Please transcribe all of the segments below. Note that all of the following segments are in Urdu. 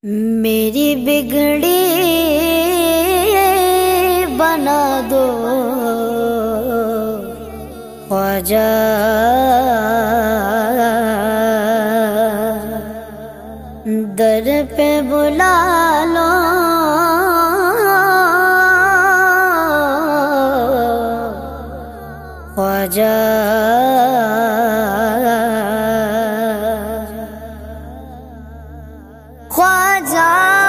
میری بگڑی بنا دو خواجہ، در پہ بلا لو خواجہ، خواجہ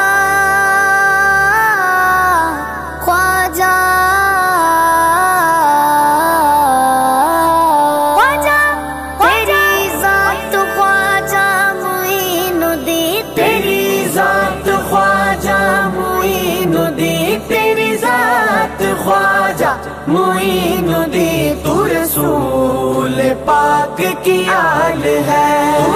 خواجہ خواجہ تیری ذات خواجہ معین الدین، تیری ذات خواجہ معین الدین، تیری ذات خواجہ معین الدین، تو رسول پاک کی آل ہے، تو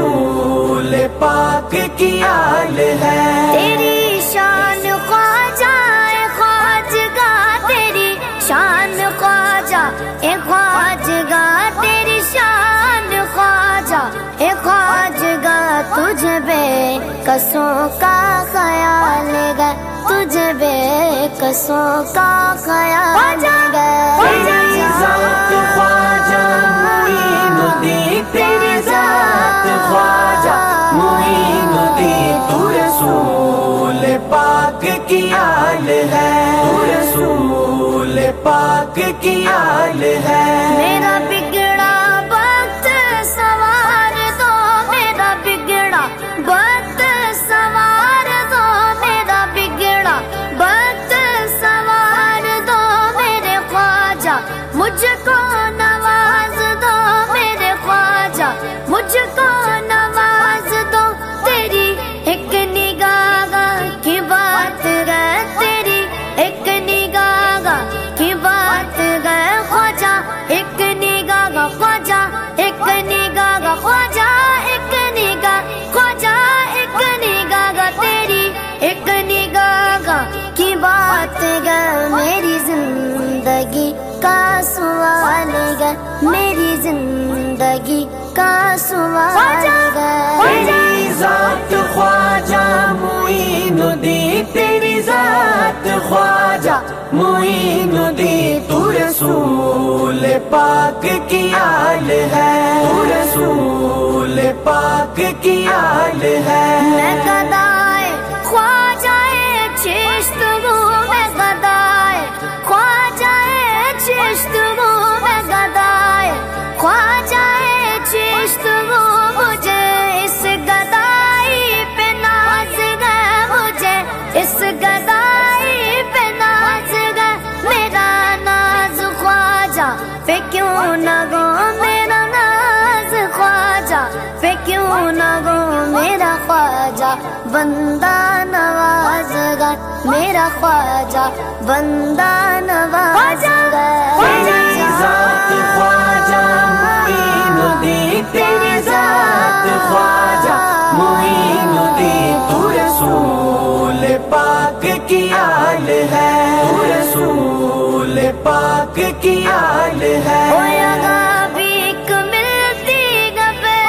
رسول پاک کی آل ہے، تیری شان خواجہ اے خواجگاہ، تیری شان خواجہ اے خواجگاہ، تیری شان خواجہ اے خواجگاہ، تجھے بے کسوں کا خیال گئے، تجھے بے کسوں کا خیال گئے، تیری ذات خواجہ معین الدین، تیری ذات خواجہ معین الدین، تو رسول پاک کی آل ہے، تو رسول پاک کی آل ہے، میرا بگڑا وقت سوار دو، میرا بگڑا وقت سوار دو، میرا بگڑا وقت سوار دو، میرے خواجہ مجھ کو نواز دو، میرے خواجہ مجھ کو نواز دو، تیری ایک نگاہ کی بات ہے، تیری ایک نگاہ کی بات ہے، خواجہ ایک نگاہ، خواجہ ایک نگاہ، خواجہ ایک نگاہ، خواجہ ایک نگاہ، تیری ایک نگاہ کی بات ہے، میری زندگی کا سوال ہے، میری زندگی کا سوال ہے، تیری ذات خواجہ معین الدین، تیری ذات خواجہ معین الدین، تو رسول پاک کی آل ہے، تو رسول پاک کی آل ہے، میں گدائے خواجہ چشت ہوں، میں گدائے خواجہ چشت ہوں، میں گدائے خواجہ چشت ہوں، مجھے اس گدائی پہ ناز ہے، مجھے اس گدائی پہ ناز ہے، میرا ناز خواجہ پہ کیوں نہ گو، میرا ناز خواجہ پہ کیوں نہ گو، میرا خواجہ بندہ نواز گا، میرا خواجہ بندہ نواز گا، تیری ذات خواجہ معین الدین، تیری ذات خواجہ معین الدین، تو رسول پاک کی آل ہے، تو رسول پاک کی آل ہے، ہویا بھیک ملتی گا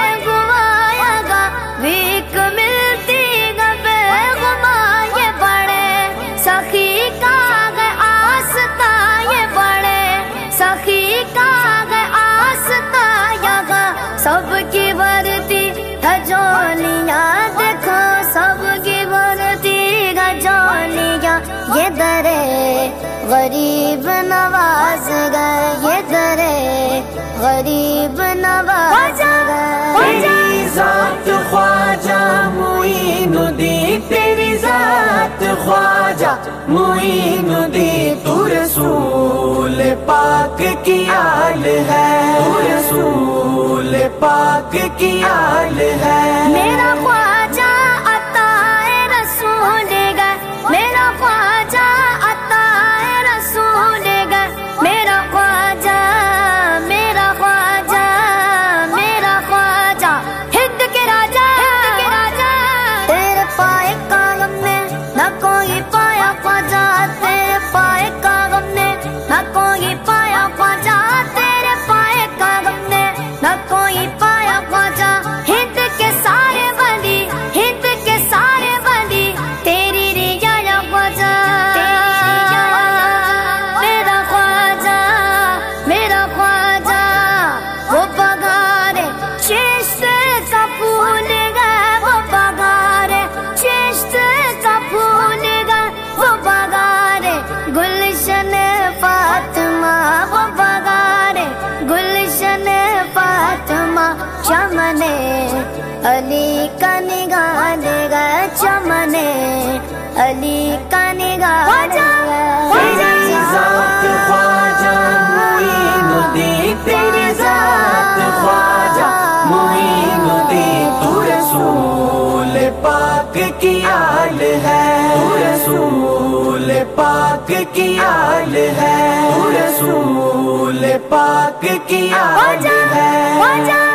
بیگمایا گا، بھیک ملتی گا بیگما، یہ بڑے سخی کا گئے آستا، یہ بڑے سخی کا گئے آستا، یہاں سب کی بھرتی جولیاں، دیکھو سب کی بھرتی جولیاں، یہ درے غریب نواز گئے، یہ درے غریب نواز گئے، تیری ذات خواجہ معین الدین، تیری ذات خواجہ معین الدین، تو رسول پاک کی آل ہے، تو رسول پاک کی آل ہے، میرا خواجہ عطا رسول گئے، میرا خواجہ عطا رسول گئے، میرا خواجہ میرا خواجہ میرا خواجہ ہند کے راجا، ہند کے راجا، تیرے پائے کا غم میں نہ کوئی پایا خواجہ، تیرے پائے کا غم میں نہ کوئی پایا خواجہ، تیرے پائے کا غم میں نہ کوئی پایا خواجہ، ہند کے سارے ولی نگاہ دے گا چمنے علی کا نگاہ دے گا تیری ذات خواجہ معین الدین تیری ذات خواجہ معین الدین تو رسول پاک کی آل ہے تو رسول پاک کی آل ہے تو رسول پاک کی آل ہے